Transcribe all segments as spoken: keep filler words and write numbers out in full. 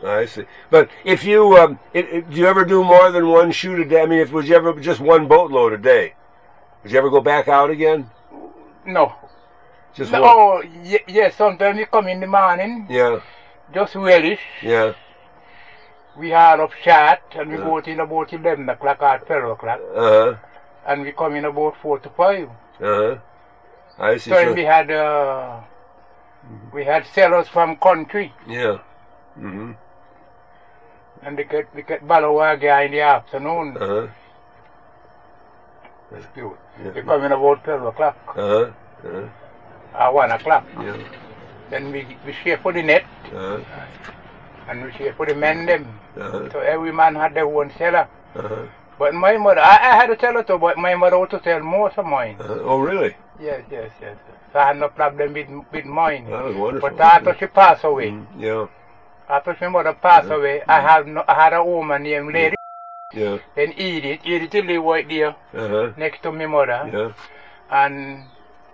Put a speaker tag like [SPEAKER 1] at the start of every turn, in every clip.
[SPEAKER 1] I see. But if you, um, it, it, do you ever do more than one shoot a day? I mean, if was you ever just one boatload a day? Would you ever go back out again?
[SPEAKER 2] No.
[SPEAKER 1] Just
[SPEAKER 2] no,
[SPEAKER 1] one?
[SPEAKER 2] Oh, yes, yeah, sometimes we come in the morning.
[SPEAKER 1] Yeah.
[SPEAKER 2] Just relish.
[SPEAKER 1] Yeah.
[SPEAKER 2] We had up shot and we
[SPEAKER 1] Uh-huh.
[SPEAKER 2] go out in about eleven o'clock or twelve o'clock.
[SPEAKER 1] Uh-huh.
[SPEAKER 2] And we come in about four to five.
[SPEAKER 1] Uh-huh. I see.
[SPEAKER 2] So
[SPEAKER 1] So,
[SPEAKER 2] we had, uh, we had sellers from country.
[SPEAKER 1] yeah. Mm-hmm.
[SPEAKER 2] And they get, we get Balawaga in the afternoon.
[SPEAKER 1] Uh-huh.
[SPEAKER 2] That's good.
[SPEAKER 1] Yeah.
[SPEAKER 2] They come in about twelve o'clock
[SPEAKER 1] Uh-huh. Uh-huh.
[SPEAKER 2] or one o'clock.
[SPEAKER 1] Yeah.
[SPEAKER 2] Then we, we share for the net
[SPEAKER 1] Uh-huh.
[SPEAKER 2] and we share for the men them.
[SPEAKER 1] Uh-huh.
[SPEAKER 2] So every man had their own seller.
[SPEAKER 1] Uh-huh.
[SPEAKER 2] But my mother, I, I had a seller too, but my mother ought to sell most of mine.
[SPEAKER 1] Uh-huh. Oh, really?
[SPEAKER 2] Yes, yes, yes. So I had no problem with, with mine.
[SPEAKER 1] That was wonderful.
[SPEAKER 2] But after she passed away,
[SPEAKER 1] Mm, yeah.
[SPEAKER 2] after my mother passed
[SPEAKER 1] Uh-huh.
[SPEAKER 2] away, I had no, I had a woman named Lady.
[SPEAKER 1] Yeah.
[SPEAKER 2] Then Edith, Edith live right there
[SPEAKER 1] Uh-huh.
[SPEAKER 2] next to my mother.
[SPEAKER 1] Yeah.
[SPEAKER 2] And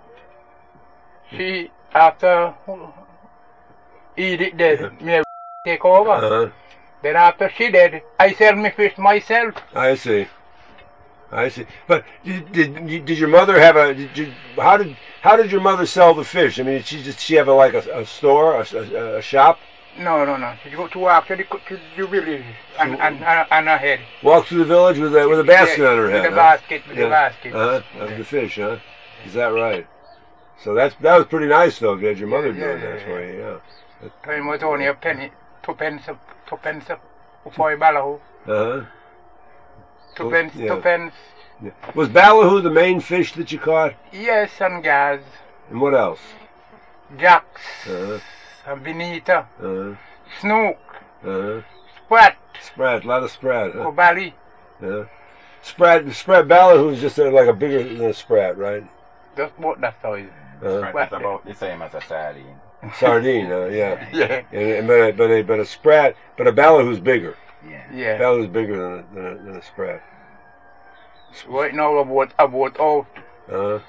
[SPEAKER 2] she, after Edith dead, me take over.
[SPEAKER 1] Uh-huh.
[SPEAKER 2] Then after she dead, I sell me fish myself.
[SPEAKER 1] I see. I see. But did, did did your mother have a? Did you, how did how did your mother sell the fish? I mean, did she did she have a, like a, a store, a, a, a shop?
[SPEAKER 2] No, no, no. She go to work to the, to the village and, and, and, and her head.
[SPEAKER 1] Walk through the village with a with a basket
[SPEAKER 2] Yeah,
[SPEAKER 1] on her head.
[SPEAKER 2] With the
[SPEAKER 1] huh?
[SPEAKER 2] basket, with
[SPEAKER 1] Yeah.
[SPEAKER 2] the basket.
[SPEAKER 1] Uh-huh. Of the fish, huh? Is that right? So that's that was pretty nice though. If you had your mother
[SPEAKER 2] Yeah,
[SPEAKER 1] doing
[SPEAKER 2] yeah,
[SPEAKER 1] that
[SPEAKER 2] yeah.
[SPEAKER 1] for you, yeah.
[SPEAKER 2] Time was only a penny, two pence, two pence for a ballahu.
[SPEAKER 1] Uh-huh.
[SPEAKER 2] Two
[SPEAKER 1] Oh,
[SPEAKER 2] pence,
[SPEAKER 1] yeah.
[SPEAKER 2] two pence.
[SPEAKER 1] Yeah. Was ballyhoo the main fish that you caught?
[SPEAKER 2] Yes, and gas,
[SPEAKER 1] And what else?
[SPEAKER 2] jacks,
[SPEAKER 1] Uh-huh.
[SPEAKER 2] and bonita,
[SPEAKER 1] Uh-huh.
[SPEAKER 2] snook,
[SPEAKER 1] Uh-huh.
[SPEAKER 2] sprat,
[SPEAKER 1] Sprat, a lot of sprat. Huh?
[SPEAKER 2] kobali.
[SPEAKER 1] Yeah. Sprat, sprat ballyhoo is just uh, like a bigger than a sprat, right?
[SPEAKER 2] Just about that size.
[SPEAKER 1] Uh-huh.
[SPEAKER 3] It's about the same as a sardine.
[SPEAKER 1] Sardine, uh, yeah.
[SPEAKER 2] Yeah,
[SPEAKER 1] And, and, but, a, but, a, but a sprat, but a ballyhoo's bigger.
[SPEAKER 3] Yeah.
[SPEAKER 2] yeah.
[SPEAKER 1] Ballyhoo's bigger than a, than a, than a sprat.
[SPEAKER 2] Right now about about out.
[SPEAKER 1] Uh,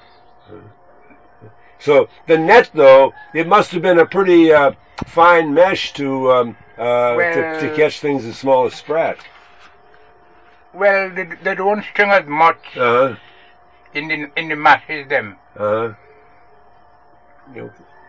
[SPEAKER 1] so the net, though, it must have been a pretty uh, fine mesh to, um, uh, to to
[SPEAKER 2] Well-
[SPEAKER 1] catch things as small as sprat.
[SPEAKER 2] Well, they, they don't string as much
[SPEAKER 1] Uh
[SPEAKER 2] in the in the masses them,
[SPEAKER 1] huh. Uh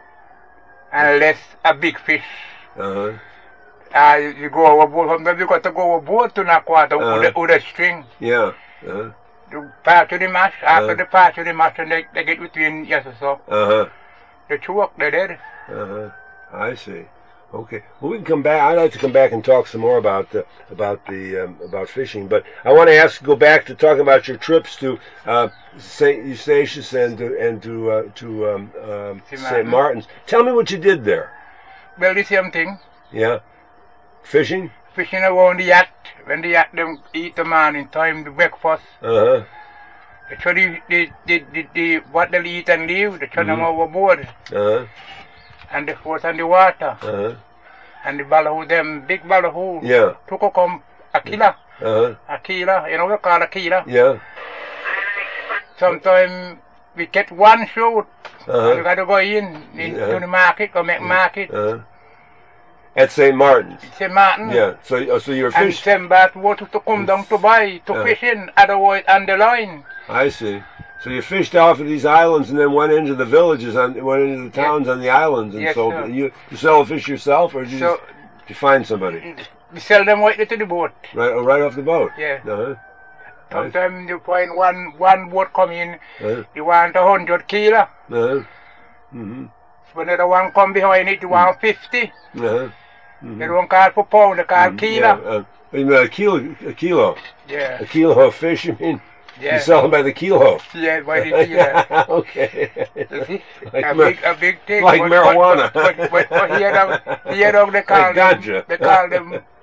[SPEAKER 2] unless a big fish.
[SPEAKER 1] huh.
[SPEAKER 2] Uh, you go overboard. Sometimes you got to go overboard to knock water
[SPEAKER 1] Uh-huh.
[SPEAKER 2] with, a, with a string.
[SPEAKER 1] Yeah. Uh
[SPEAKER 2] You pass to the mash. After
[SPEAKER 1] Uh-huh.
[SPEAKER 2] the pass to the mash, and they, they get between yes or so.
[SPEAKER 1] huh.
[SPEAKER 2] They choke. They dead.
[SPEAKER 1] Uh huh. I see. Okay. Well, we can come back. I'd like to come back and talk some more about the about the um, about fishing, but I want to ask go back to talking about your trips to uh, Saint Eustatius and to and to uh, to um, um,
[SPEAKER 2] Saint
[SPEAKER 1] Saint
[SPEAKER 2] Martin.
[SPEAKER 1] Martin's. Tell me what you did there.
[SPEAKER 2] Well, the same thing.
[SPEAKER 1] Yeah. Fishing.
[SPEAKER 2] Fishing around the yacht. When the yacht them eat the man in time the breakfast.
[SPEAKER 1] Uh huh.
[SPEAKER 2] They throw the, the, the, the, the what they eat and leave. They throw them
[SPEAKER 1] Mhm.
[SPEAKER 2] overboard.
[SPEAKER 1] Uh huh.
[SPEAKER 2] And they float on the water.
[SPEAKER 1] Uh huh.
[SPEAKER 2] And the ballahu, them big ballahu.
[SPEAKER 1] Yeah.
[SPEAKER 2] Took a come a kilo.
[SPEAKER 1] Uh huh.
[SPEAKER 2] A kilo. You know what call a kilo?
[SPEAKER 1] Yeah.
[SPEAKER 2] Sometimes we get one shoot.
[SPEAKER 1] Uh
[SPEAKER 2] And we
[SPEAKER 1] huh.
[SPEAKER 2] got to go in into
[SPEAKER 1] Yeah.
[SPEAKER 2] the market, go make market.
[SPEAKER 1] Uh huh. At Saint Martin's.
[SPEAKER 2] Saint Martin.
[SPEAKER 1] Yeah. So oh, so you were
[SPEAKER 2] And
[SPEAKER 1] fish.
[SPEAKER 2] send back water to come down to buy, to
[SPEAKER 1] Uh.
[SPEAKER 2] fish in, otherwise on the line.
[SPEAKER 1] I see. So you fished off of these islands and then went into the villages and went into the towns on the islands and
[SPEAKER 2] Yes,
[SPEAKER 1] sold.
[SPEAKER 2] sir.
[SPEAKER 1] You you sell the fish yourself, or did you,
[SPEAKER 2] So
[SPEAKER 1] just, did you find somebody
[SPEAKER 2] we sell them right to the boat.
[SPEAKER 1] right oh, right off the boat?
[SPEAKER 2] Yeah.
[SPEAKER 1] Uh-huh.
[SPEAKER 2] Sometimes you find one one boat come in,
[SPEAKER 1] Uh-huh.
[SPEAKER 2] you want a hundred kilo.
[SPEAKER 1] Uh-huh. Mm-hmm.
[SPEAKER 2] When the other one come behind it, you want fifty.
[SPEAKER 1] Uh-huh.
[SPEAKER 2] They don't call for pound, they call kilo.
[SPEAKER 1] Yeah, uh, you mean a kilo, a kilo,
[SPEAKER 2] Yeah,
[SPEAKER 1] a kilo of fish. You mean
[SPEAKER 2] yeah,
[SPEAKER 1] you sell them by the kilo?
[SPEAKER 2] yeah, by the kilo.
[SPEAKER 1] Okay. Like
[SPEAKER 2] a
[SPEAKER 1] mar-
[SPEAKER 2] big, a big thing.
[SPEAKER 1] like
[SPEAKER 2] but,
[SPEAKER 1] marijuana.
[SPEAKER 2] But, but, but, but here, down, here down they call
[SPEAKER 1] Like
[SPEAKER 2] them,
[SPEAKER 1] ganja.
[SPEAKER 2] they call them